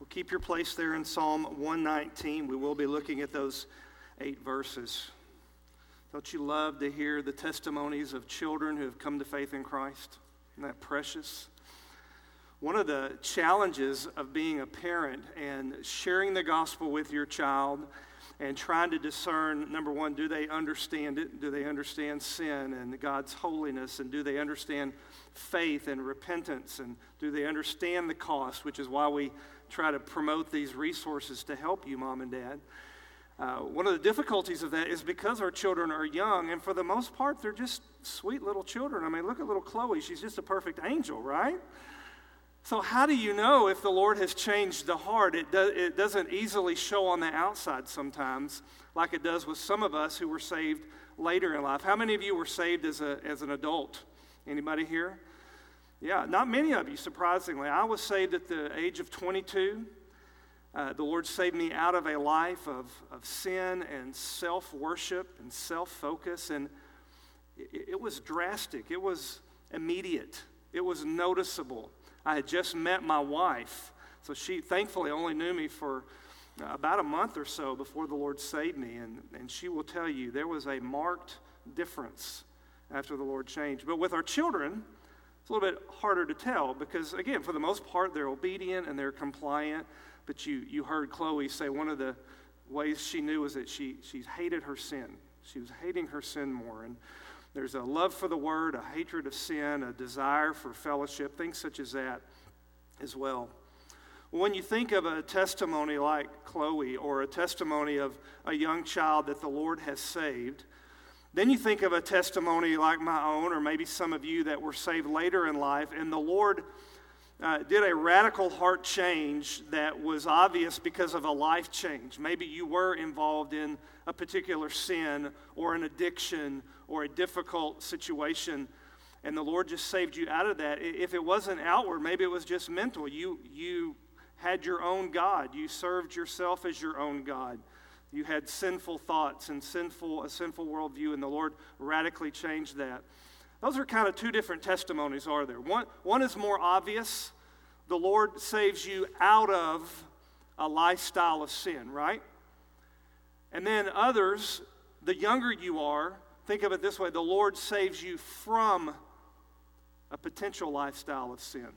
keep your place there in Psalm 119. We will be looking at those 8 verses. Don't you love to hear the testimonies of children who have come to faith in Christ? Isn't that precious? One of the challenges of being a parent and sharing the gospel with your child and trying to discern, number one, do they understand it? Do they understand sin and God's holiness? And do they understand faith and repentance? And do they understand the cost, which is why we try to promote these resources to help you, Mom and Dad. One of the difficulties of that is because our children are young, and for the most part, they're just sweet little children. I mean, look at little Chloe. She's just a perfect angel, right? So how do you know if the Lord has changed the heart? It doesn't easily show on the outside sometimes, like it does with some of us who were saved later in life. How many of you were saved as an adult? Anybody here? Yeah, not many of you, surprisingly. I was saved at the age of 22. The Lord saved me out of a life of sin and self-worship and self-focus, and it was drastic. It was immediate. It was noticeable. I had just met my wife, so she thankfully only knew me for about a month or so before the Lord saved me, and she will tell you there was a marked difference after the Lord changed. But with our children, it's a little bit harder to tell because, again, for the most part, they're obedient and they're compliant. But you heard Chloe say one of the ways she knew was that she hated her sin. She was hating her sin more. And there's a love for the word, a hatred of sin, a desire for fellowship, things such as that as well. When you think of a testimony like Chloe or a testimony of a young child that the Lord has saved, then you think of a testimony like my own or maybe some of you that were saved later in life, and the Lord did a radical heart change that was obvious because of a life change. Maybe you were involved in a particular sin or an addiction or a difficult situation, and the Lord just saved you out of that. If it wasn't outward, maybe it was just mental. You had your own God. You served yourself as your own God. You had sinful thoughts and a sinful worldview, and the Lord radically changed that. Those are kind of 2 different testimonies, are there? One is more obvious. The Lord saves you out of a lifestyle of sin, right? And then others, the younger you are, think of it this way, the Lord saves you from a potential lifestyle of sin,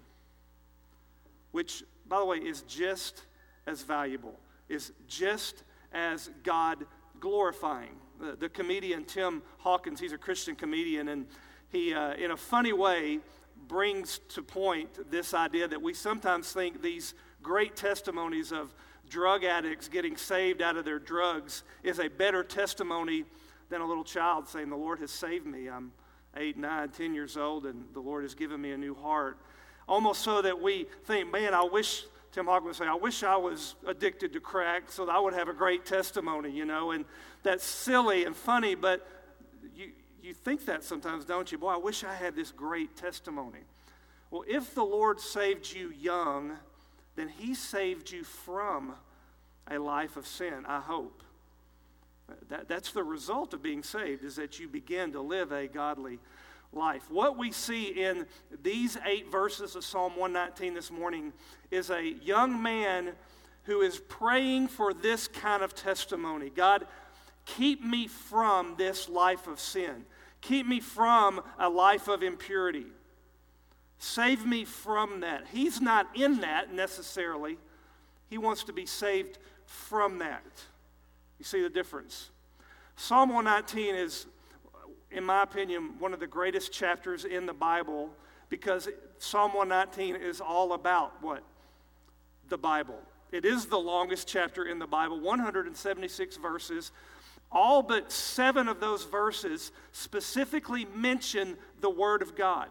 which, by the way, is just as valuable, is just as God glorifying. The comedian Tim Hawkins, he's a Christian comedian, and he, in a funny way, brings to point this idea that we sometimes think these great testimonies of drug addicts getting saved out of their drugs is a better testimony than a little child saying, the Lord has saved me. I'm 8, 9, 10 years old, and the Lord has given me a new heart. Almost so that we think, man, I wish, Tim Hawkins would say, I wish I was addicted to crack so that I would have a great testimony, and that's silly and funny, but you think that sometimes, don't you? Boy, I wish I had this great testimony. Well, if the Lord saved you young, then He saved you from a life of sin, I hope. That's the result of being saved, is that you begin to live a godly life. What we see in these 8 verses of Psalm 119 this morning is a young man who is praying for this kind of testimony. God, keep me from this life of sin. Keep me from a life of impurity. Save me from that. He's not in that necessarily. He wants to be saved from that. You see the difference? Psalm 119 is, in my opinion, one of the greatest chapters in the Bible because Psalm 119 is all about what? The Bible. It is the longest chapter in the Bible, 176 verses. All but 7 of those verses specifically mention the Word of God.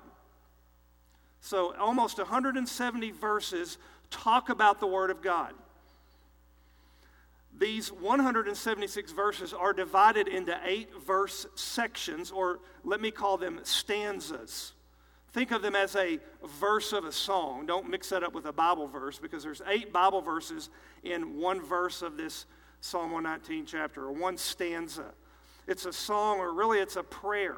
So almost 170 verses talk about the Word of God. These 176 verses are divided into 8 verse sections, or let me call them stanzas. Think of them as a verse of a song. Don't mix that up with a Bible verse, because there's 8 Bible verses in one verse of this Psalm 119 chapter, or one stanza. It's a song, or really it's a prayer.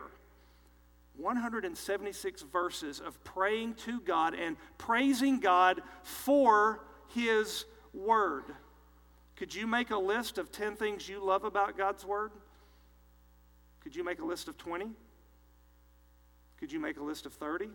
176 verses of praying to God and praising God for His Word. Could you make a list of 10 things you love about God's Word? Could you make a list of 20? Could you make a list of 30?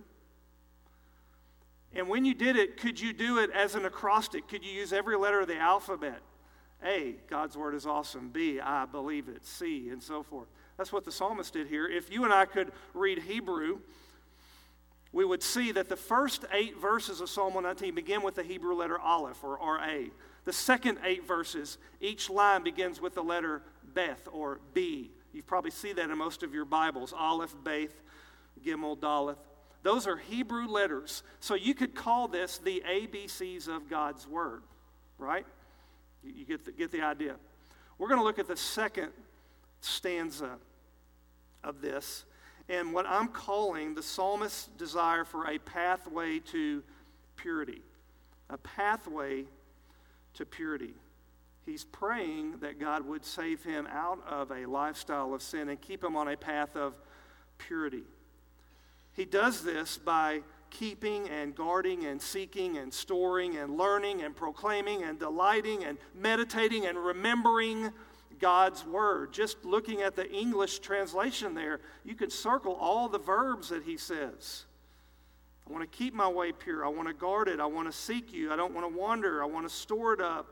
And when you did it, could you do it as an acrostic? Could you use every letter of the alphabet? A, God's Word is awesome. B, I believe it. C, and so forth. That's what the psalmist did here. If you and I could read Hebrew, we would see that the first 8 verses of Psalm 119 begin with the Hebrew letter Aleph, or R-A. The second 8 verses, each line begins with the letter Beth, or B. You probably see that in most of your Bibles. Aleph, Beth, Gimel, Daleth. Those are Hebrew letters. So you could call this the ABCs of God's Word, right? You get the idea. We're going to look at the second stanza of this, and what I'm calling the psalmist's desire for a pathway to purity. A pathway to purity. He's praying that God would save him out of a lifestyle of sin and keep him on a path of purity. He does this by keeping and guarding and seeking and storing and learning and proclaiming and delighting and meditating and remembering God's Word. Just looking at the English translation there, you could circle all the verbs that he says. I want to keep my way pure. I want to guard it. I want to seek you. I don't want to wander. I want to store it up.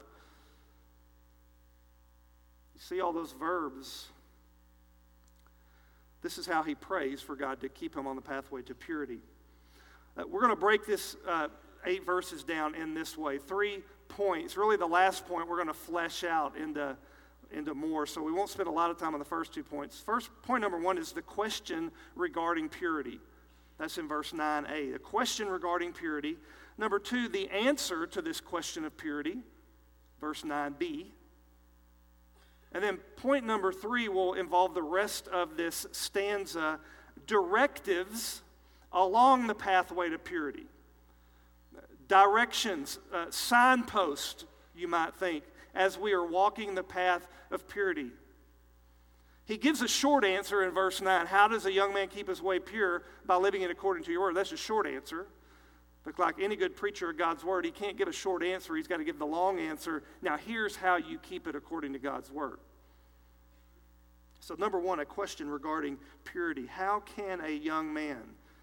You see all those verbs. This is how he prays for God to keep him on the pathway to purity. We're going to break this 8 verses down in this way. 3 points. Really the last point we're going to flesh out into more, so we won't spend a lot of time on the first 2 points. First, point number 1 is the question regarding purity. That's in verse 9a. The question regarding purity. Number 2, the answer to this question of purity. Verse 9b. And then point number 3 will involve the rest of this stanza, directives along the pathway to purity. Directions, signposts, you might think, as we are walking the path of purity. He gives a short answer in verse 9. How does a young man keep his way pure? By living it according to your word. That's a short answer. But like any good preacher of God's word, he can't give a short answer. He's got to give the long answer. Now here's how you keep it according to God's word. So number 1, a question regarding purity. How can a young man,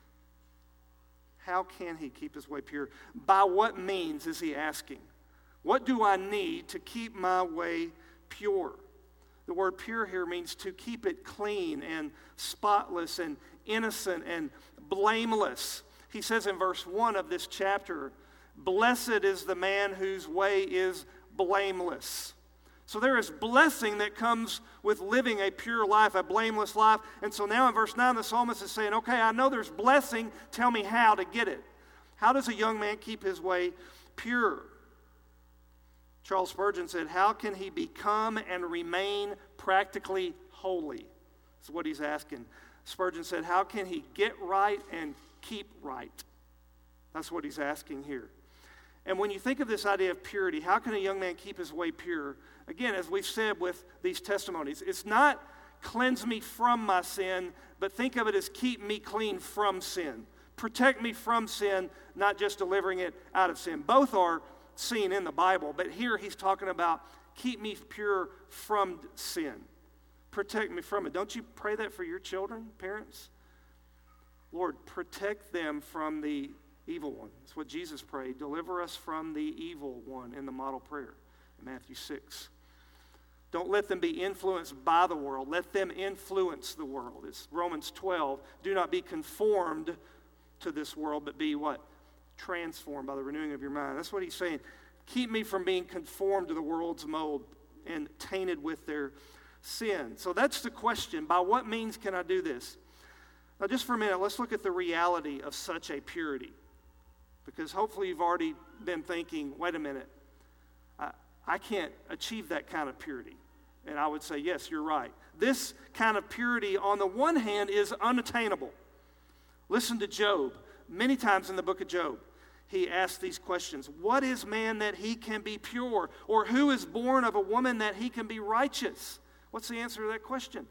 how can he keep his way pure? By what means is he asking? What do I need to keep my way pure? The word pure here means to keep it clean and spotless and innocent and blameless. He says in verse 1 of this chapter, blessed is the man whose way is blameless. So there is blessing that comes with living a pure life, a blameless life. And so now in verse 9, the psalmist is saying, okay, I know there's blessing. Tell me how to get it. How does a young man keep his way pure? Charles Spurgeon said, how can he become and remain practically holy? That's what he's asking. Spurgeon said, how can he get right and keep right? That's what he's asking here. And when you think of this idea of purity, how can a young man keep his way pure? Again, as we've said with these testimonies, it's not cleanse me from my sin, but think of it as keep me clean from sin. Protect me from sin, not just delivering it out of sin. Both are seen in the Bible, but here he's talking about keep me pure from sin. Protect me from it. Don't you pray that for your children, parents? Lord, protect them from the evil one. That's what Jesus prayed. Deliver us from the evil one in the model prayer in Matthew 6. Don't let them be influenced by the world. Let them influence the world. It's Romans 12. Do not be conformed to this world, but be what? Transformed by the renewing of your mind. That's what he's saying. Keep me from being conformed to the world's mold and tainted with their sin. So that's the question. By what means can I do this? Now just for a minute, let's look at the reality of such a purity. Because hopefully you've already been thinking, wait a minute, I can't achieve that kind of purity. And I would say, yes, you're right. This kind of purity, on the one hand, is unattainable. Listen to Job. Many times in the book of Job, he asks these questions. What is man that he can be pure? Or who is born of a woman that he can be righteous? What's the answer to that question?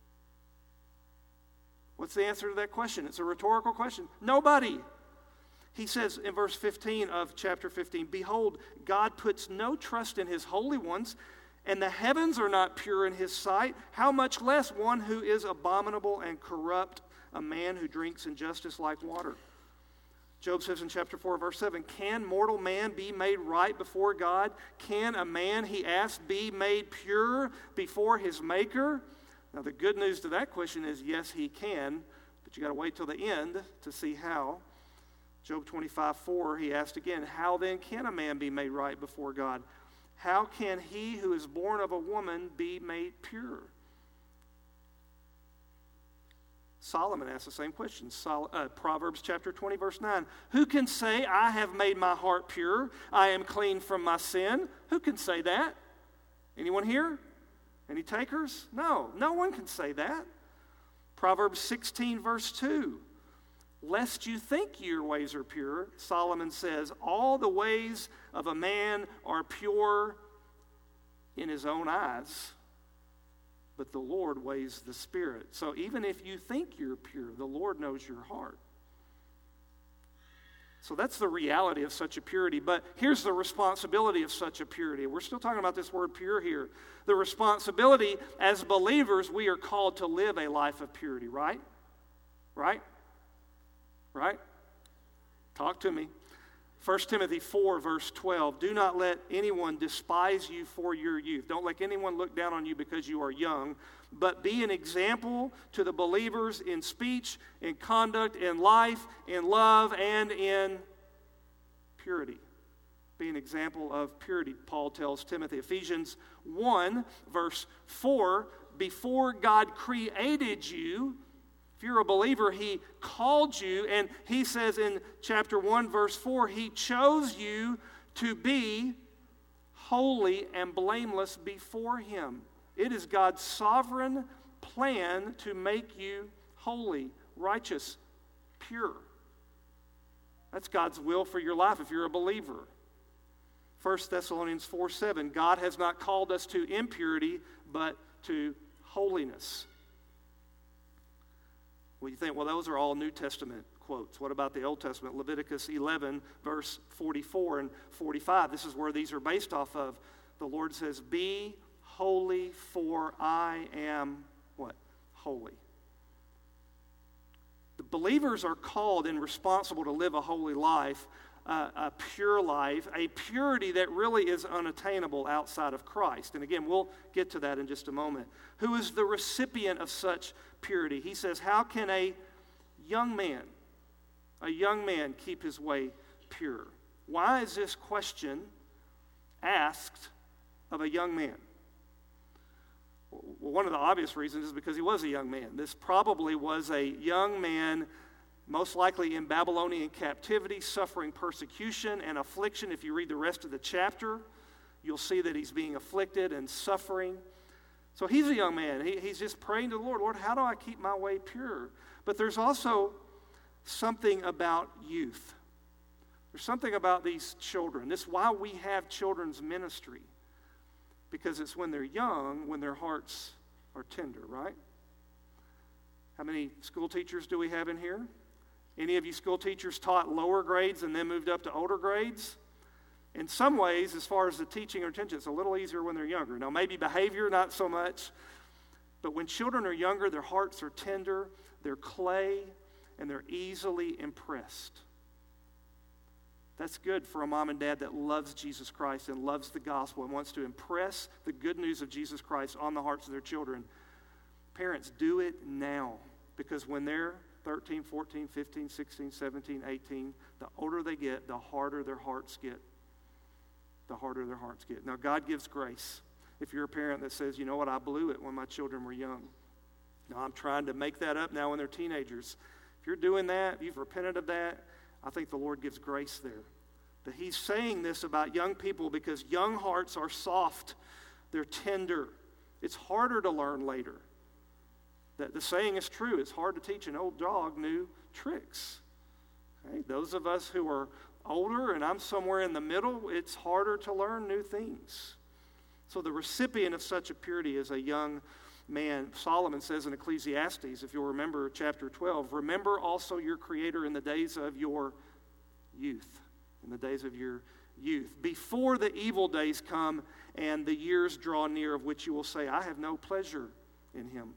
What's the answer to that question? It's a rhetorical question. Nobody. He says in verse 15 of chapter 15, "Behold, God puts no trust in his holy ones, and the heavens are not pure in his sight. How much less one who is abominable and corrupt, a man who drinks injustice like water." Job says in chapter 4, verse 7, "Can mortal man be made right before God? Can a man," he asks, "be made pure before his Maker?" Now, the good news to that question is yes, he can, but you got to wait till the end to see how. Job 25:4, he asked again, "How then can a man be made right before God? How can he who is born of a woman be made pure?" Solomon asked the same question. Proverbs chapter 20, verse 9. "Who can say, I have made my heart pure, I am clean from my sin?" Who can say that? Anyone here? Any takers? No one can say that. Proverbs 16, verse 2. "Lest you think your ways are pure," Solomon says, "all the ways of a man are pure in his own eyes, but the Lord weighs the spirit." So even if you think you're pure, the Lord knows your heart. So that's the reality of such a purity. But here's the responsibility of such a purity. We're still talking about this word pure here. The responsibility as believers, we are called to live a life of purity, right? Right? Right? Talk to me. 1 Timothy 4, verse 12. "Do not let anyone despise you for your youth." Don't let anyone look down on you because you are young, but be an example to the believers in speech, in conduct, in life, in love, and in purity. Be an example of purity, Paul tells Timothy. Ephesians 1, verse 4, "Before God created you," if you're a believer, he called you, and he says in chapter 1, verse 4, he chose you to be holy and blameless before him. It is God's sovereign plan to make you holy, righteous, pure. That's God's will for your life if you're a believer. 1 Thessalonians 4:7, "God has not called us to impurity, but to holiness." Well, you think, well, those are all New Testament quotes. What about the Old Testament? Leviticus 11, verse 44 and 45. This is where these are based off of. The Lord says, "Be holy, for I am," what? Holy. The believers are called and responsible to live a holy life, a pure life, a purity that really is unattainable outside of Christ. And again, we'll get to that in just a moment. Who is the recipient of such purity? He says, how can a young man keep his way pure? Why is this question asked of a young man? Well, one of the obvious reasons is because he was a young man. This probably was a young man, most likely in Babylonian captivity, suffering persecution and affliction. If you read the rest of the chapter, you'll see that he's being afflicted and suffering. So he's a young man. He's just praying to the Lord, "Lord, how do I keep my way pure?" But there's also something about youth. There's something about these children. This is why we have children's ministry. Because it's when they're young, when their hearts are tender, right? How many school teachers do we have in here? Any of you school teachers taught lower grades and then moved up to older grades? In some ways, as far as the teaching or attention, it's a little easier when they're younger. Now, maybe behavior, not so much. But when children are younger, their hearts are tender, they're clay, and they're easily impressed. That's good for a mom and dad that loves Jesus Christ and loves the gospel and wants to impress the good news of Jesus Christ on the hearts of their children. Parents, do it now, because when they're 13, 14, 15, 16, 17, 18, the older they get, the harder their hearts get. The harder their hearts get. Now, God gives grace. If you're a parent that says, "You know what, I blew it when my children were young. Now I'm trying to make that up now when they're teenagers." If you're doing that, if you've repented of that, I think the Lord gives grace there. But he's saying this about young people because young hearts are soft. They're tender. It's harder to learn later. The saying is true. It's hard to teach an old dog new tricks. Okay? Those of us who are older, and I'm somewhere in the middle, it's harder to learn new things. So the recipient of such a purity is a young man. Solomon says in Ecclesiastes, if you'll remember chapter 12, "Remember also your Creator in the days of your youth, in the days of your youth, before the evil days come and the years draw near of which you will say, I have no pleasure in him.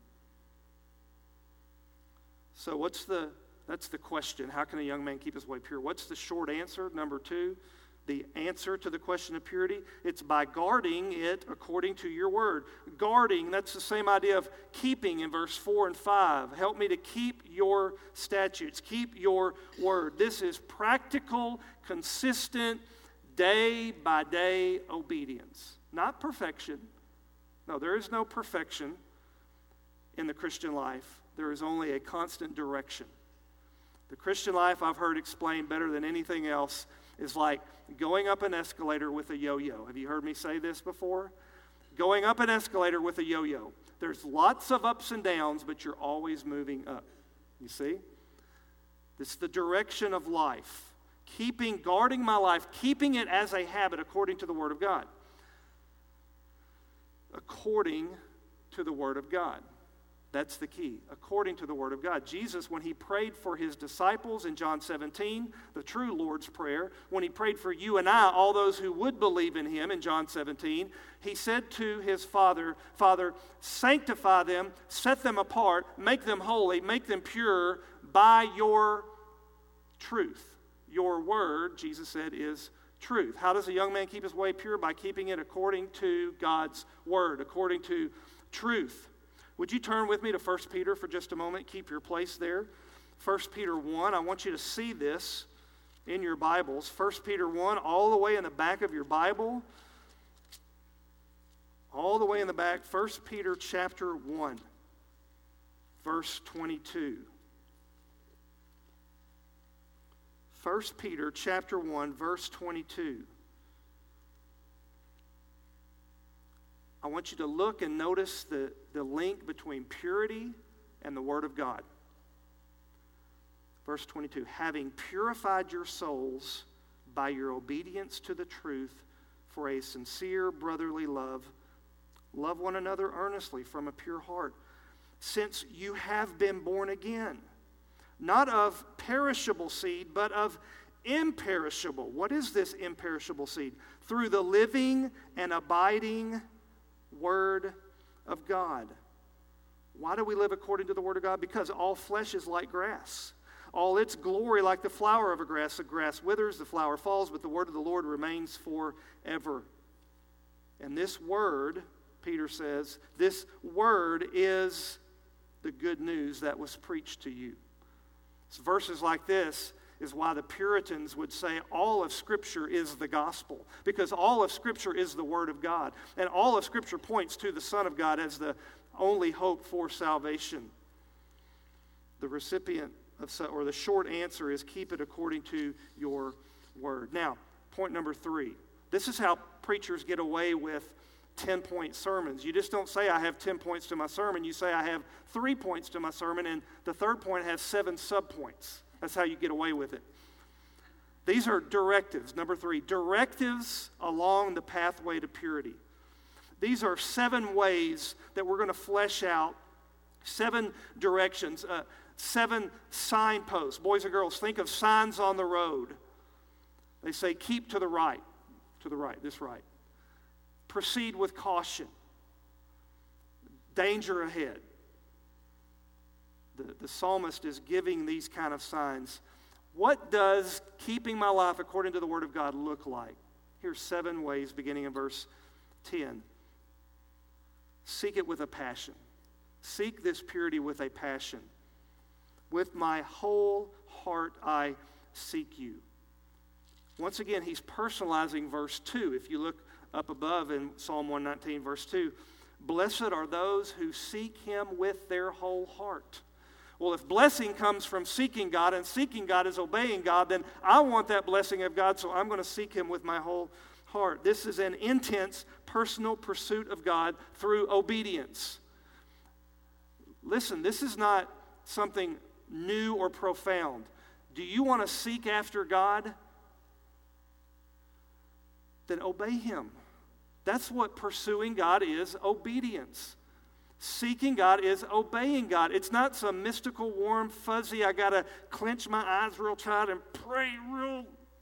So that's the question. How can a young man keep his way pure? What's the short answer? Number 2, the answer to the question of purity, it's by guarding it according to your word. Guarding, that's the same idea of keeping in verse 4 and 5. Help me to keep your statutes, keep your word. This is practical, consistent, day-by-day obedience. Not perfection. No, there is no perfection in the Christian life. There is only a constant direction. The Christian life, I've heard explained better than anything else, is like going up an escalator with a yo-yo. Have you heard me say this before? Going up an escalator with a yo-yo. There's lots of ups and downs, but you're always moving up. You see? This is the direction of life. Guarding my life, keeping it as a habit according to the Word of God. According to the Word of God. That's the key. According to the Word of God. Jesus, when he prayed for his disciples in John 17, the true Lord's Prayer, when he prayed for you and I, all those who would believe in him in John 17, he said to his Father, Father, sanctify them, set them apart, make them holy, make them pure by your truth. Your word, Jesus said, is truth. How does a young man keep his way pure? By keeping it according to God's word, according to truth. Would you turn with me to 1 Peter for just a moment? Keep your place there. 1 Peter 1, I want you to see this in your Bibles. 1 Peter 1, all the way in the back of your Bible. All the way in the back. 1 Peter chapter 1, verse 22. 1 Peter chapter 1, verse 22. I want you to look and notice the link between purity and the Word of God. Verse 22, having purified your souls by your obedience to the truth for a sincere brotherly love, love one another earnestly from a pure heart, since you have been born again, not of perishable seed, but of imperishable. What is this imperishable seed? Through the living and abiding Word of God. Why do we live according to the Word of God? Because all flesh is like grass. All its glory like the flower of a grass. The grass withers, the flower falls, but the word of the Lord remains forever. And this word, Peter says, this word is the good news that was preached to you. So verses like this is why the Puritans would say all of Scripture is the gospel, because all of Scripture is the Word of God, and all of Scripture points to the Son of God as the only hope for salvation. The recipient of, or the short answer is keep it according to your Word. Now, point number 3. This is how preachers get away with 10-point sermons. You just don't say, I have 10 points to my sermon. You say, I have 3 points to my sermon, and the third point has 7 subpoints. That's how you get away with it. These are directives. Number 3, directives along the pathway to purity. These are 7 ways that we're going to flesh out, 7 directions, 7 signposts. Boys and girls, think of signs on the road. They say, keep to the right, this right. Proceed with caution. Danger ahead. The psalmist is giving these kind of signs. What does keeping my life according to the Word of God look like? Here's 7 ways beginning in verse 10. Seek it with a passion. Seek this purity with a passion. With my whole heart I seek you. Once again, he's personalizing verse 2. If you look up above in Psalm 119, verse 2, blessed are those who seek him with their whole heart. Well, if blessing comes from seeking God, and seeking God is obeying God, then I want that blessing of God, so I'm going to seek him with my whole heart. This is an intense personal pursuit of God through obedience. Listen, this is not something new or profound. Do you want to seek after God? Then obey him. That's what pursuing God is, obedience. Seeking God is obeying God. It's not some mystical, warm, fuzzy, I got to clench my eyes real tight and pray real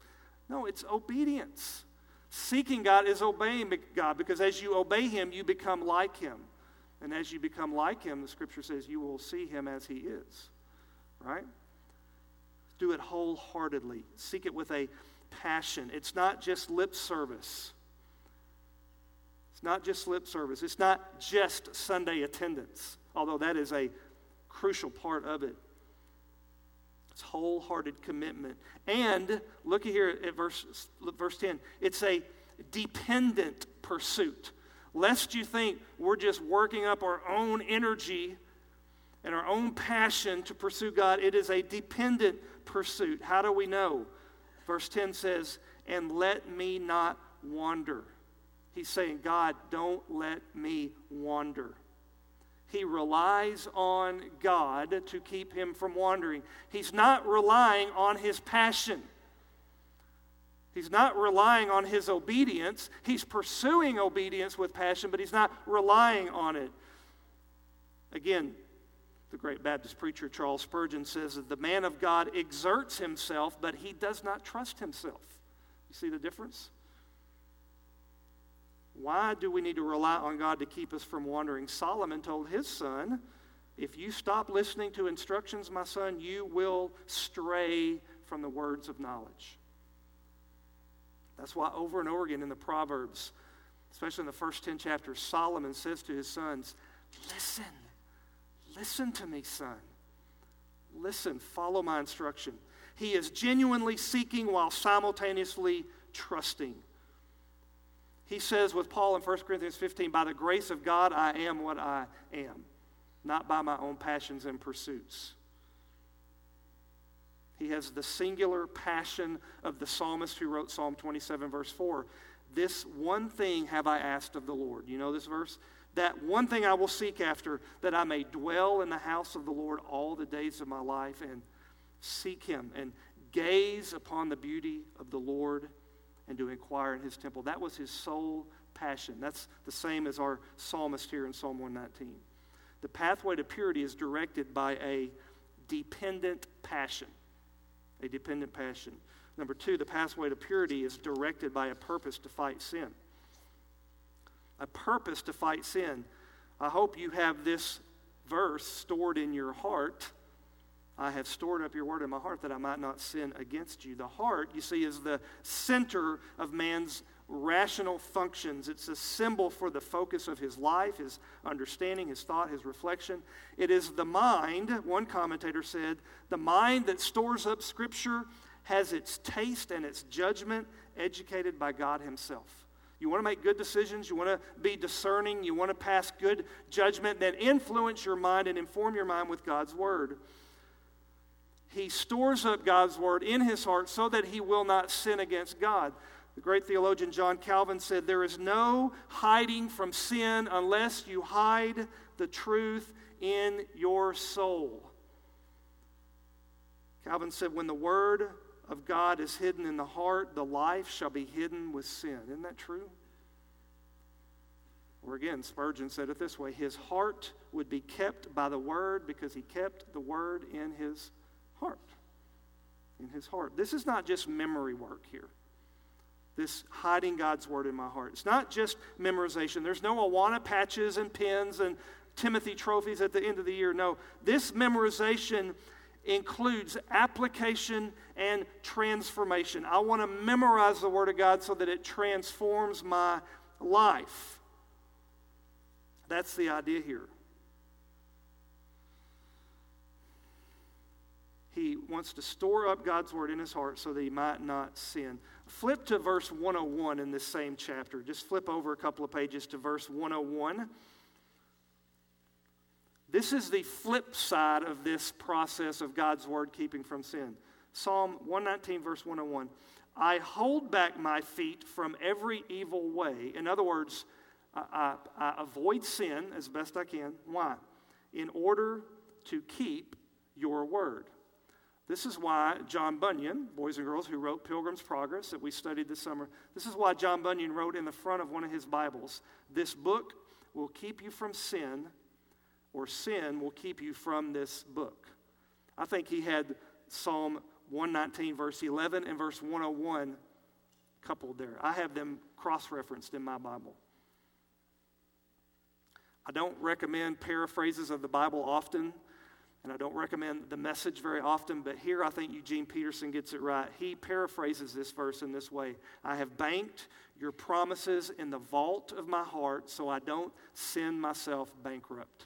No, it's obedience. Seeking God is obeying God, because as you obey Him, you become like Him. And as you become like Him, the Scripture says you will see Him as He is. Right? Do it wholeheartedly. Seek it with a passion. It's not just lip service. It's not just lip service. It's not just Sunday attendance, although that is a crucial part of it. It's wholehearted commitment. And look here at verse 10. It's a dependent pursuit. Lest you think we're just working up our own energy and our own passion to pursue God, it is a dependent pursuit. How do we know? Verse 10 says, and let me not wander. He's saying, God, don't let me wander. He relies on God to keep him from wandering. He's not relying on his passion. He's not relying on his obedience. He's pursuing obedience with passion, but he's not relying on it. Again, the great Baptist preacher Charles Spurgeon says that the man of God exerts himself, but he does not trust himself. You see the difference? Why do we need to rely on God to keep us from wandering? Solomon told his son, if you stop listening to instructions, my son, you will stray from the words of knowledge. That's why over and over again in the Proverbs, especially in the first 10 chapters, Solomon says to his sons, listen to me, son. Listen, follow my instruction. He is genuinely seeking while simultaneously trusting. He says with Paul in 1 Corinthians 15, by the grace of God, I am what I am, not by my own passions and pursuits. He has the singular passion of the psalmist who wrote Psalm 27, verse 4. This one thing have I asked of the Lord. You know this verse? That one thing I will seek after, that I may dwell in the house of the Lord all the days of my life and seek him and gaze upon the beauty of the Lord and to inquire in his temple. That was his sole passion. That's the same as our psalmist here in Psalm 119. The pathway to purity is directed by a dependent passion. A dependent passion. Number two, the pathway to purity is directed by a purpose to fight sin. A purpose to fight sin. I hope you have this verse stored in your heart. I have stored up your word in my heart that I might not sin against you. The heart, you see, is the center of man's rational functions. It's a symbol for the focus of his life, his understanding, his thought, his reflection. It is the mind, one commentator said, the mind that stores up Scripture has its taste and its judgment educated by God himself. You want to make good decisions, you want to be discerning, you want to pass good judgment, then influence your mind and inform your mind with God's word. He stores up God's word in his heart so that he will not sin against God. The great theologian John Calvin said, there is no hiding from sin unless you hide the truth in your soul. Calvin said, when the word of God is hidden in the heart, the life shall be hidden with sin. Isn't that true? Or again, Spurgeon said it this way, his heart would be kept by the word because he kept the word in his heart. In his heart. This is not just memory work here. This hiding God's word in my heart. It's not just memorization. There's no Awana patches and pins and Timothy trophies at the end of the year. No, this memorization includes application and transformation. I want to memorize the word of God so that it transforms my life. That's the idea here. He wants to store up God's word in his heart so that he might not sin. Flip to verse 101 in this same chapter. Just flip over a couple of pages to verse 101. This is the flip side of this process of God's word keeping from sin. Psalm 119, verse 101. I hold back my feet from every evil way. In other words, I avoid sin as best I can. Why? In order to keep your word. This is why John Bunyan, boys and girls who wrote Pilgrim's Progress that we studied this summer, this is why John Bunyan wrote in the front of one of his Bibles, this book will keep you from sin, or sin will keep you from this book. I think he had Psalm 119, verse 11 and verse 101 coupled there. I have them cross-referenced in my Bible. I don't recommend paraphrases of the Bible often, and I don't recommend the Message very often, but here I think Eugene Peterson gets it right. He paraphrases this verse in this way: I have banked your promises in the vault of my heart so I don't send myself bankrupt.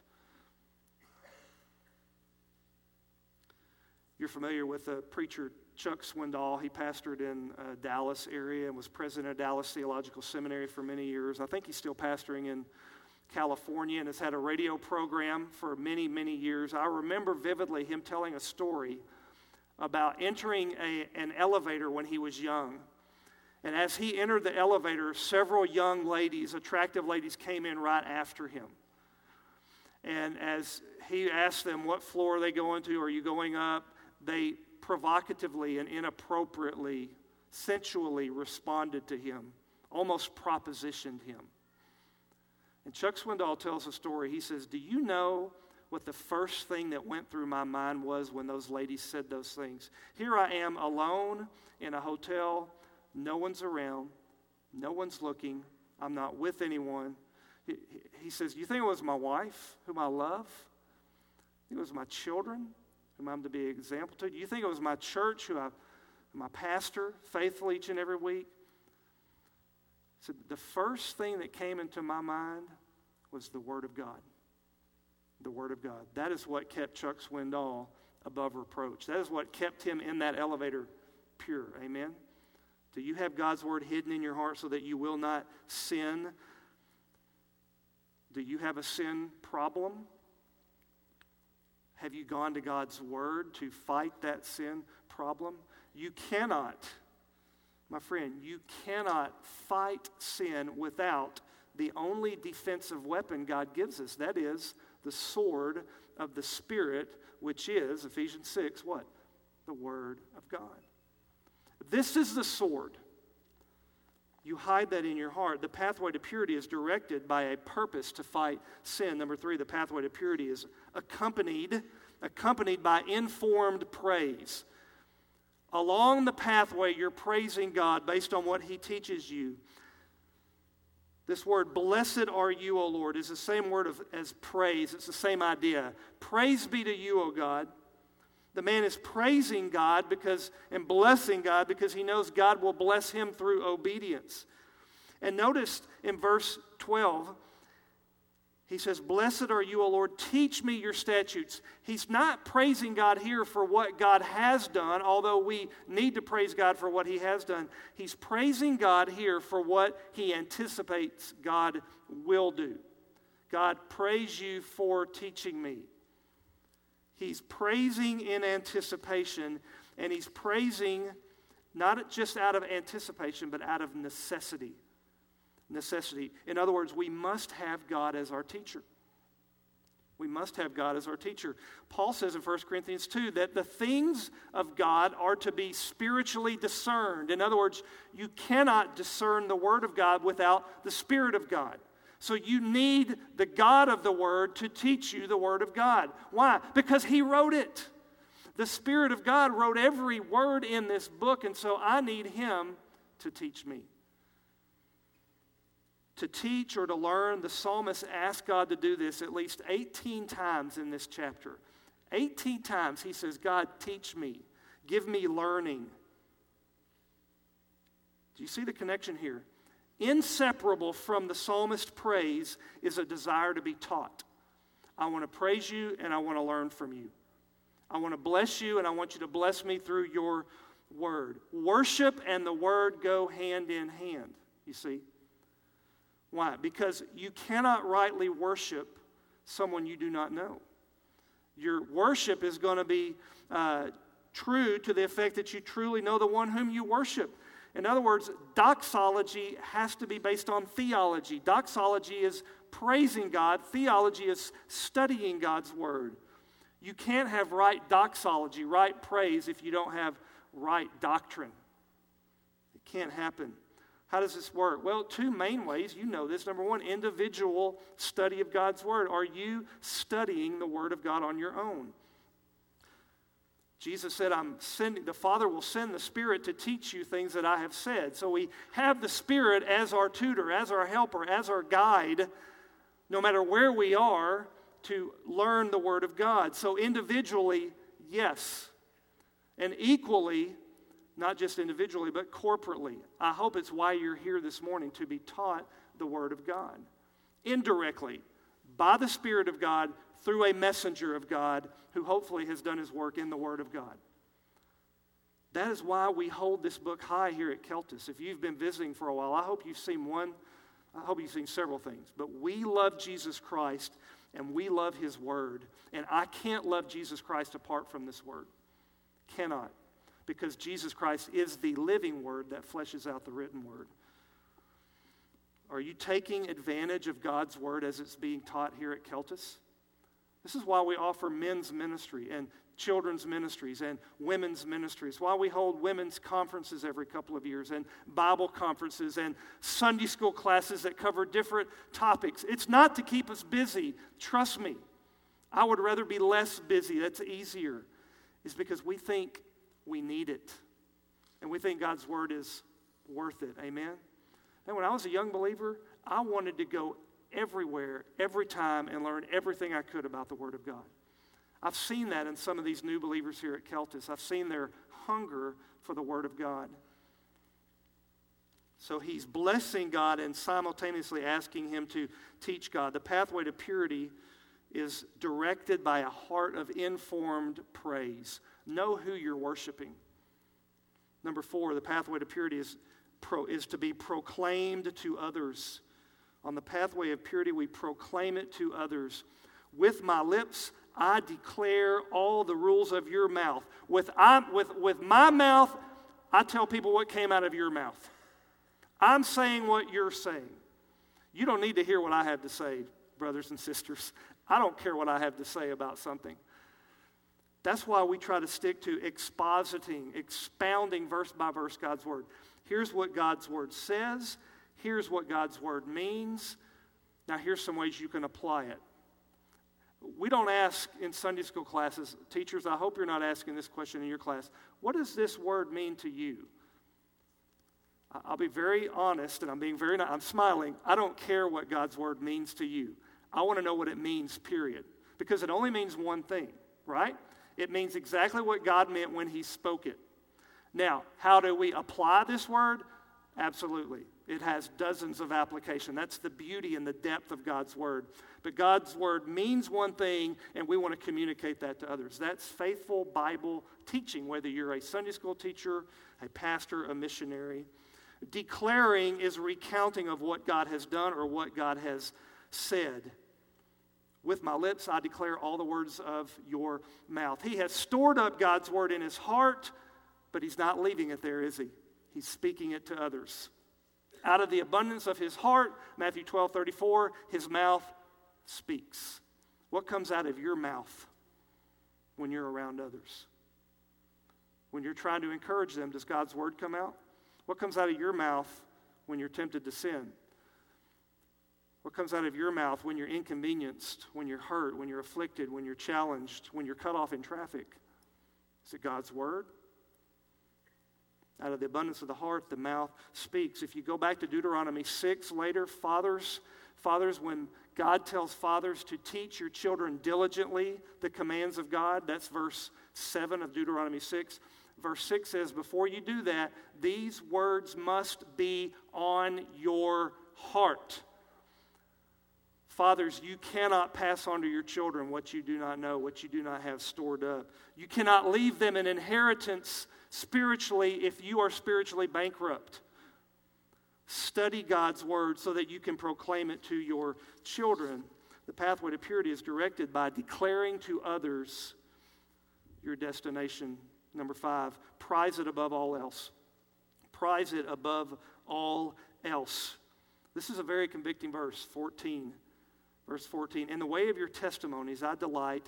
You're familiar with the preacher Chuck Swindoll. He pastored in Dallas area and was president of Dallas Theological Seminary for many years. I think he's still pastoring in California and has had a radio program for many, many years. I remember vividly him telling a story about entering an elevator when he was young. And as he entered the elevator, several young ladies, attractive ladies, came in right after him. And as he asked them, what floor are they going to? Are you going up? They provocatively and inappropriately, sensually responded to him, almost propositioned him. And Chuck Swindoll tells a story. He says, do you know what the first thing that went through my mind was when those ladies said those things? Here I am alone in a hotel. No one's around. No one's looking. I'm not with anyone. He says, you think it was my wife, whom I love? You think it was my children, whom I'm to be an example to? Do you think it was my church, my pastor, faithful each and every week? So the first thing that came into my mind was the Word of God. The Word of God. That is what kept Chuck Swindoll above reproach. That is what kept him in that elevator pure. Amen? Do you have God's Word hidden in your heart so that you will not sin? Do you have a sin problem? Have you gone to God's Word to fight that sin problem? You cannot, my friend, you cannot fight sin without the only defensive weapon God gives us. That is the sword of the Spirit, which is, Ephesians 6, what? The Word of God. This is the sword. You hide that in your heart. The pathway to purity is directed by a purpose to fight sin. Number 3, the pathway to purity is accompanied by informed praise. Along the pathway, you're praising God based on what He teaches you. This word, blessed are you, O Lord, is the same word as praise. It's the same idea. Praise be to you, O God. The man is praising God and blessing God because he knows God will bless him through obedience. And notice in verse 12, he says, blessed are you, O Lord, teach me your statutes. He's not praising God here for what God has done, although we need to praise God for what He has done. He's praising God here for what He anticipates God will do. God, praise you for teaching me. He's praising in anticipation, and he's praising not just out of anticipation, but out of necessity. Necessity. In other words, we must have God as our teacher. We must have God as our teacher. Paul says in 1 Corinthians 2 that the things of God are to be spiritually discerned. In other words, you cannot discern the Word of God without the Spirit of God. So you need the God of the Word to teach you the Word of God. Why? Because He wrote it. The Spirit of God wrote every word in this book, and so I need Him to teach me. To teach or to learn, the psalmist asked God to do this at least 18 times in this chapter. 18 times he says, God, teach me. Give me learning. Do you see the connection here? Inseparable from the psalmist's praise is a desire to be taught. I want to praise you and I want to learn from you. I want to bless you and I want you to bless me through your word. Worship and the word go hand in hand, you see. Why? Because you cannot rightly worship someone you do not know. Your worship is going to be true to the effect that you truly know the one whom you worship. In other words, doxology has to be based on theology. Doxology is praising God. Theology is studying God's word. You can't have right doxology, right praise, if you don't have right doctrine. It can't happen. How does this work? Well, two main ways. You know this. Number one, individual study of God's word. Are you studying the word of God on your own? Jesus said, the Father will send the Spirit to teach you things that I have said. So we have the Spirit as our tutor, as our helper, as our guide, no matter where we are, to learn the Word of God. So individually, yes. And equally, not just individually, but corporately. I hope it's why you're here this morning, to be taught the Word of God. Indirectly, by the Spirit of God, through a messenger of God who hopefully has done his work in the Word of God. That is why we hold this book high here at Keltis. If you've been visiting for a while, I hope you've seen several things. But we love Jesus Christ, and we love His Word. And I can't love Jesus Christ apart from this Word. Cannot. Because Jesus Christ is the living Word that fleshes out the written Word. Are you taking advantage of God's Word as it's being taught here at Keltis? This is why we offer men's ministry and children's ministries and women's ministries, why we hold women's conferences every couple of years and Bible conferences and Sunday school classes that cover different topics. It's not to keep us busy. Trust me. I would rather be less busy. That's easier. It's because we think we need it. And we think God's Word is worth it. Amen? And when I was a young believer, I wanted to go everywhere, every time, and learn everything I could about the Word of God. I've seen that in some of these new believers here at Keltis. I've seen their hunger for the Word of God. So he's blessing God and simultaneously asking him to teach God. The pathway to purity is directed by a heart of informed praise. Know who you're worshiping. Number 4, the pathway to purity is to be proclaimed to others. On the pathway of purity, we proclaim it to others. With my lips, I declare all the rules of your mouth. With my mouth, I tell people what came out of your mouth. I'm saying what you're saying. You don't need to hear what I have to say, brothers and sisters. I don't care what I have to say about something. That's why we try to stick to expounding verse by verse God's Word. Here's what God's Word says. Here's what God's Word means. Now here's some ways you can apply it. We don't ask in Sunday school classes, teachers, I hope you're not asking this question in your class, what does this word mean to you? I'll be very honest, and I'm smiling. I don't care what God's Word means to you. I want to know what it means, period. Because it only means one thing, right? It means exactly what God meant when He spoke it. Now, how do we apply this word? Absolutely. It has dozens of applications. That's the beauty and the depth of God's Word. But God's Word means one thing, and we want to communicate that to others. That's faithful Bible teaching, whether you're a Sunday school teacher, a pastor, a missionary. Declaring is recounting of what God has done or what God has said. With my lips, I declare all the words of your mouth. He has stored up God's Word in his heart, but he's not leaving it there, is he? He's speaking it to others. Out of the abundance of his heart, Matthew 12:34, his mouth speaks. What comes out of your mouth when you're around others? When you're trying to encourage them, does God's Word come out? What comes out of your mouth when you're tempted to sin? What comes out of your mouth when you're inconvenienced, when you're hurt, when you're afflicted, when you're challenged, when you're cut off in traffic? Is it God's Word? Out of the abundance of the heart, the mouth speaks. If you go back to Deuteronomy 6 later, fathers, when God tells fathers to teach your children diligently the commands of God, that's verse 7 of Deuteronomy 6. Verse 6 says, before you do that, these words must be on your heart. Fathers, you cannot pass on to your children what you do not know, what you do not have stored up. You cannot leave them an inheritance spiritually if you are spiritually bankrupt. Study God's Word so that you can proclaim it to your children. The pathway to purity is directed by declaring to others your destination. Number 5, prize it above all else. Prize it above all else. This is a very convicting verse, 14. Verse 14, in the way of your testimonies I delight.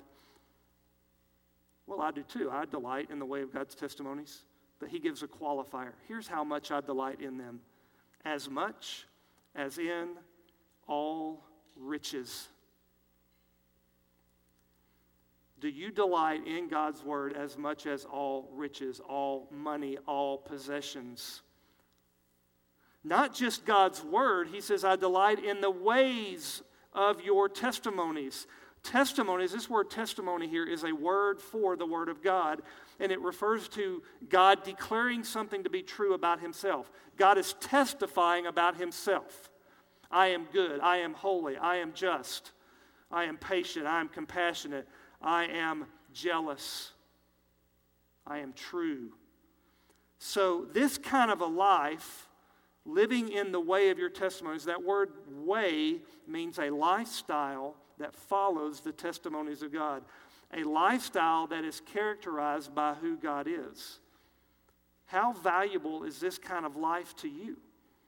Well, I do too. I delight in the way of God's testimonies. But he gives a qualifier. Here's how much I delight in them. As much as in all riches. Do you delight in God's word as much as all riches, all money, all possessions? Not just God's word. He says, I delight in the ways of your testimonies. Testimonies, this word testimony here is a word for the word of God, and it refers to God declaring something to be true about himself. God is testifying about himself. I am good, I am holy, I am just, I am patient, I am compassionate, I am jealous, I am true. So this kind of a life, living in the way of your testimonies, that word way means a lifestyle that follows the testimonies of God. A lifestyle that is characterized by who God is. How valuable is this kind of life to you?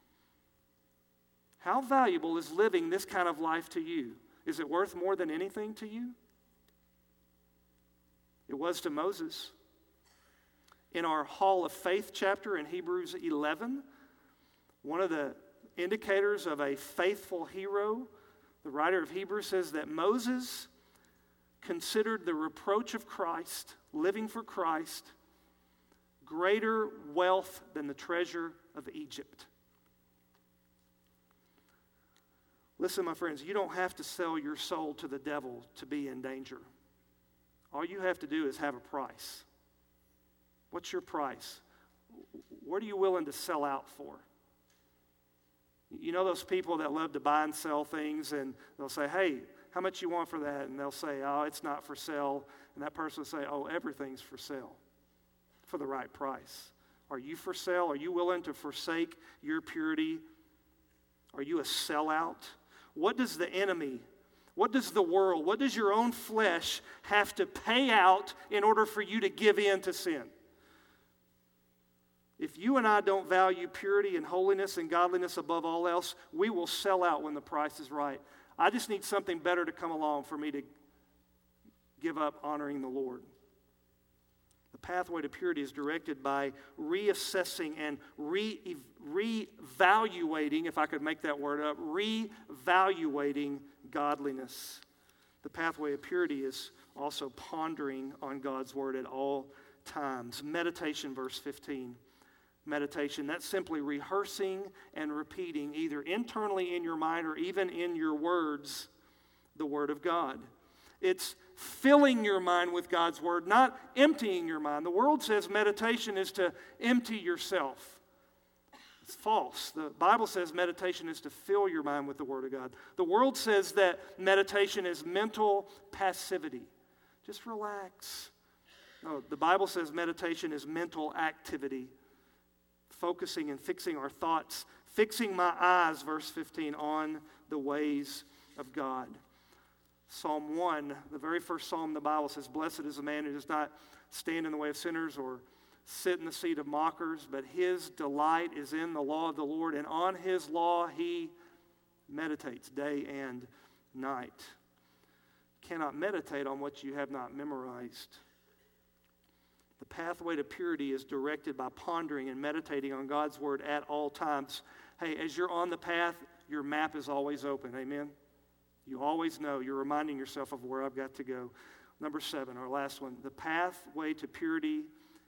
How valuable is living this kind of life to you? Is it worth more than anything to you? It was to Moses. In our Hall of Faith chapter in Hebrews 11, one of the indicators of a faithful hero, the writer of Hebrews says that Moses considered the reproach of Christ, living for Christ, greater wealth than the treasure of Egypt. Listen, my friends, you don't have to sell your soul to the devil to be in danger. All you have to do is have a price. What's your price? What are you willing to sell out for? You know those people that love to buy and sell things, and they'll say, hey, how much you want for that? And they'll say, oh, it's not for sale. And that person will say, oh, everything's for sale for the right price. Are you for sale? Are you willing to forsake your purity? Are you a sellout? What does the enemy, what does the world, what does your own flesh have to pay out in order for you to give in to sin? If you and I don't value purity and holiness and godliness above all else, we will sell out when the price is right. I just need something better to come along for me to give up honoring the Lord. The pathway to purity is directed by reassessing and reevaluating, if I could make that word up, reevaluating godliness. The pathway of purity is also pondering on God's word at all times. Meditation, verse 15. Meditation, that's simply rehearsing and repeating, either internally in your mind or even in your words, the Word of God. It's filling your mind with God's Word, not emptying your mind. The world says meditation is to empty yourself. It's false. The Bible says meditation is to fill your mind with the Word of God. The world says that meditation is mental passivity. Just relax. No, the Bible says meditation is mental activity. Focusing and fixing our thoughts, fixing my eyes, verse 15, on the ways of God. Psalm 1, the very first psalm in the Bible says, blessed is the man who does not stand in the way of sinners or sit in the seat of mockers, but his delight is in the law of the Lord, and on his law he meditates day and night. Cannot meditate on what you have not memorized. The pathway to purity is directed by pondering and meditating on God's word at all times. Hey, as you're on the path, your map is always open. Amen? You always know. You're reminding yourself of where I've got to go. Number 7, our last one. The pathway to purity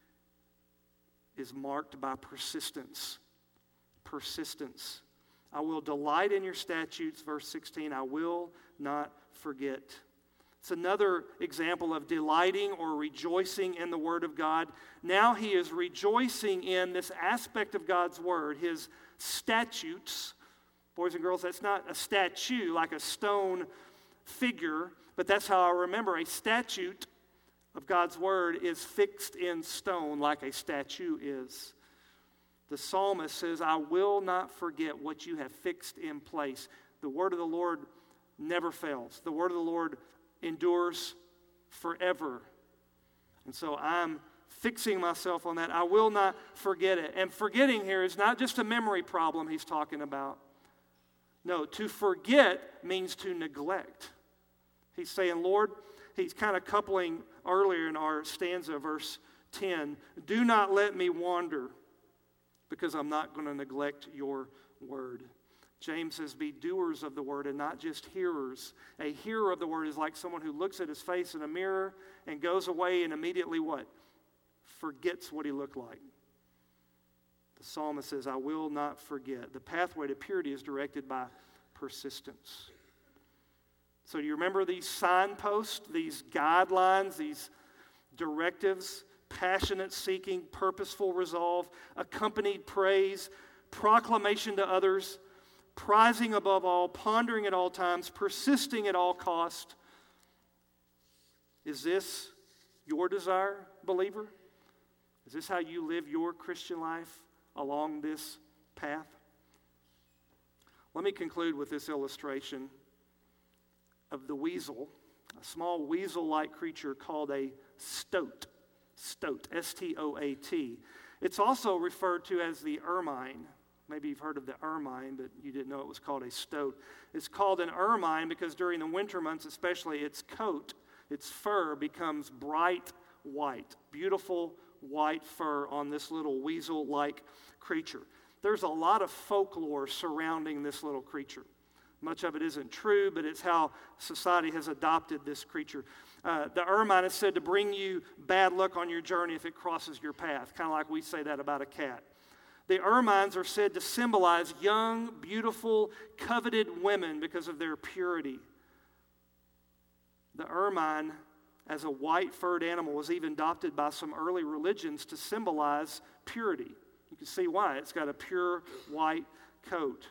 is marked by persistence. Persistence. I will delight in your statutes, verse 16. I will not forget. It's another example of delighting or rejoicing in the Word of God. Now he is rejoicing in this aspect of God's Word, his statutes. Boys and girls, that's not a statue like a stone figure, but that's how I remember a statute of God's Word is fixed in stone like a statue is. The psalmist says, I will not forget what you have fixed in place. The Word of the Lord never fails. The Word of the Lord endures forever. And so I'm fixing myself on that. I will not forget it. And forgetting here is not just a memory problem he's talking about. No, to forget means to neglect. He's saying, Lord, he's kind of coupling earlier in our stanza, verse 10, do not let me wander because I'm not going to neglect your word. James says, be doers of the word and not just hearers. A hearer of the word is like someone who looks at his face in a mirror and goes away and immediately what? Forgets what he looked like. The psalmist says, I will not forget. The pathway to purity is directed by persistence. So do you remember these signposts, these guidelines, these directives? Passionate seeking, purposeful resolve, accompanied praise, proclamation to others, prizing above all, pondering at all times, persisting at all cost. Is this your desire, believer? Is this how you live your Christian life along this path? Let me conclude with this illustration of the weasel, a small weasel-like creature called a stoat. Stoat, S-T-O-A-T. It's also referred to as the ermine. Maybe you've heard of the ermine, but you didn't know it was called a stoat. It's called an ermine because during the winter months especially, its coat, its fur becomes bright white, beautiful white fur on this little weasel-like creature. There's a lot of folklore surrounding this little creature. Much of it isn't true, but it's how society has adopted this creature. The ermine is said to bring you bad luck on your journey if it crosses your path, kind of like we say that about a cat. The ermines are said to symbolize young, beautiful, coveted women because of their purity. The ermine, as a white-furred animal, was even adopted by some early religions to symbolize purity. You can see why. It's got a pure white coat.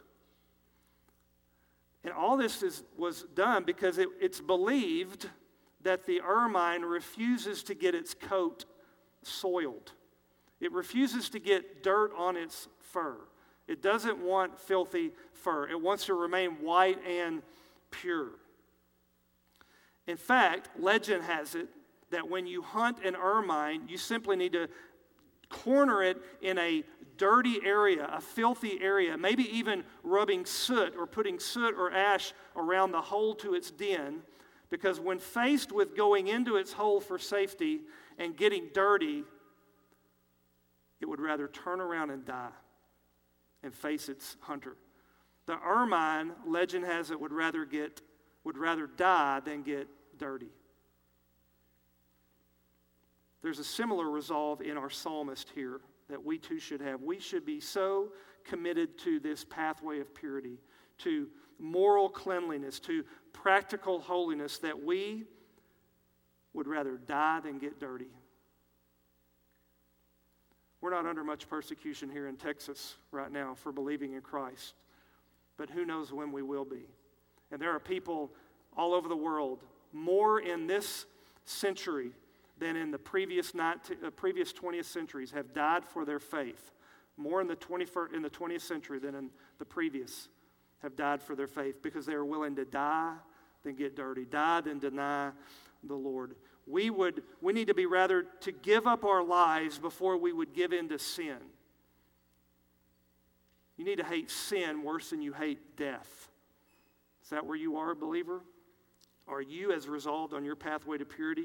And all this was done because it's believed that the ermine refuses to get its coat soiled. It refuses to get dirt on its fur. It doesn't want filthy fur. It wants to remain white and pure. In fact, legend has it that when you hunt an ermine, you simply need to corner it in a dirty area, a filthy area, maybe even rubbing soot or putting soot or ash around the hole to its den, because when faced with going into its hole for safety and getting dirty, it would rather turn around and die and face its hunter. The ermine, legend has it, would rather die than get dirty. There's a similar resolve in our psalmist here that we too should have. We should be so committed to this pathway of purity, to moral cleanliness, to practical holiness, that we would rather die than get dirty. We're not under much persecution here in Texas right now for believing in Christ, but who knows when we will be. And there are people all over the world, more in this century than in the previous 20th centuries, have died for their faith. More in the 20th century than in the previous have died for their faith because they are willing to die than get dirty, die than deny the Lord. We need to be rather to give up our lives before we would give in to sin. You need to hate sin worse than you hate death. Is that where you are, believer? Are you as resolved on your pathway to purity?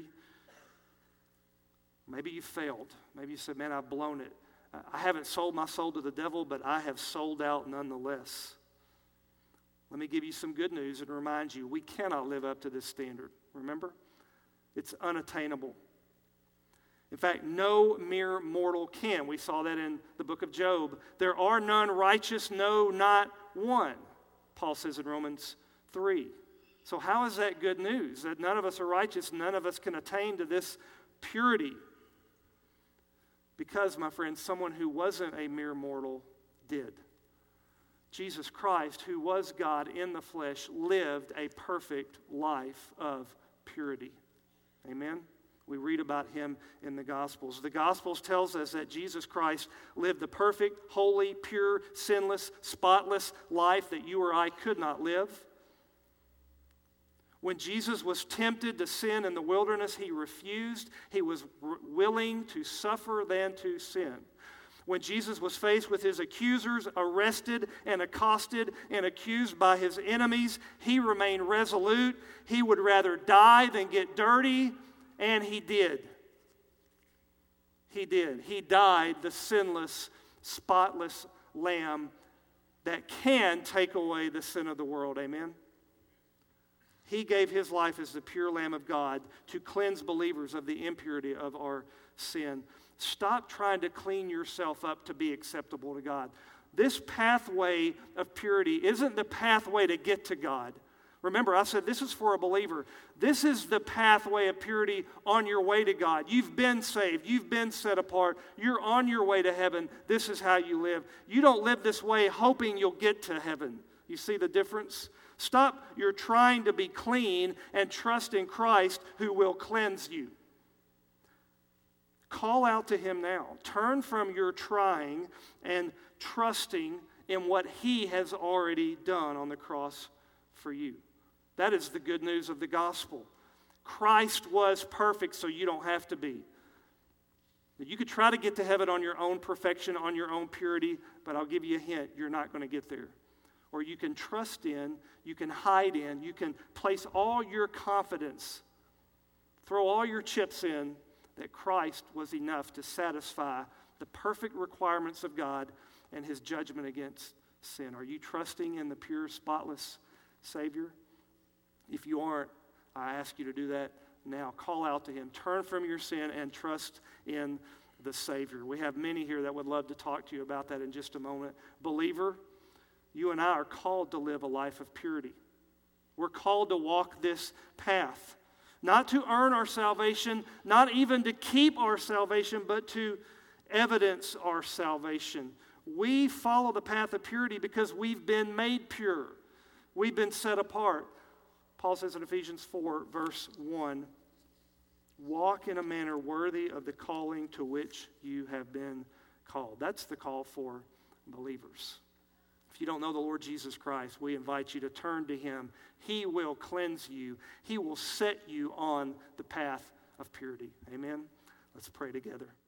Maybe you failed. Maybe you said, man, I've blown it. I haven't sold my soul to the devil, but I have sold out nonetheless. Let me give you some good news and remind you, we cannot live up to this standard. Remember? It's unattainable. In fact, no mere mortal can. We saw that in the book of Job. There are none righteous, no, not one, Paul says in Romans 3. So how is that good news? That none of us are righteous, none of us can attain to this purity. Because, my friends, someone who wasn't a mere mortal did. Jesus Christ, who was God in the flesh, lived a perfect life of purity. Amen? We read about him in the Gospels. The Gospels tells us that Jesus Christ lived the perfect, holy, pure, sinless, spotless life that you or I could not live. When Jesus was tempted to sin in the wilderness, he refused. He was willing to suffer than to sin. When Jesus was faced with his accusers, arrested and accosted and accused by his enemies, he remained resolute. He would rather die than get dirty, and he did. He did. He died the sinless, spotless lamb that can take away the sin of the world. Amen? He gave his life as the pure Lamb of God to cleanse believers of the impurity of our sin. Stop trying to clean yourself up to be acceptable to God. This pathway of purity isn't the pathway to get to God. Remember, I said this is for a believer. This is the pathway of purity on your way to God. You've been saved. You've been set apart. You're on your way to heaven. This is how you live. You don't live this way hoping you'll get to heaven. You see the difference? Stop your trying to be clean and trust in Christ who will cleanse you. Call out to him now. Turn from your trying and trusting in what he has already done on the cross for you. That is the good news of the gospel. Christ was perfect, so you don't have to be. You could try to get to heaven on your own perfection, on your own purity, but I'll give you a hint, you're not going to get there. Or you can trust in, you can hide in, you can place all your confidence, throw all your chips in, that Christ was enough to satisfy the perfect requirements of God and his judgment against sin. Are you trusting in the pure, spotless Savior? If you aren't, I ask you to do that now. Call out to him. Turn from your sin and trust in the Savior. We have many here that would love to talk to you about that in just a moment. Believer, you and I are called to live a life of purity. We're called to walk this path. Not to earn our salvation, not even to keep our salvation, but to evidence our salvation. We follow the path of purity because we've been made pure. We've been set apart. Paul says in Ephesians 4, verse 1, walk in a manner worthy of the calling to which you have been called. That's the call for believers. If you don't know the Lord Jesus Christ, we invite you to turn to him. He will cleanse you. He will set you on the path of purity. Amen? Let's pray together.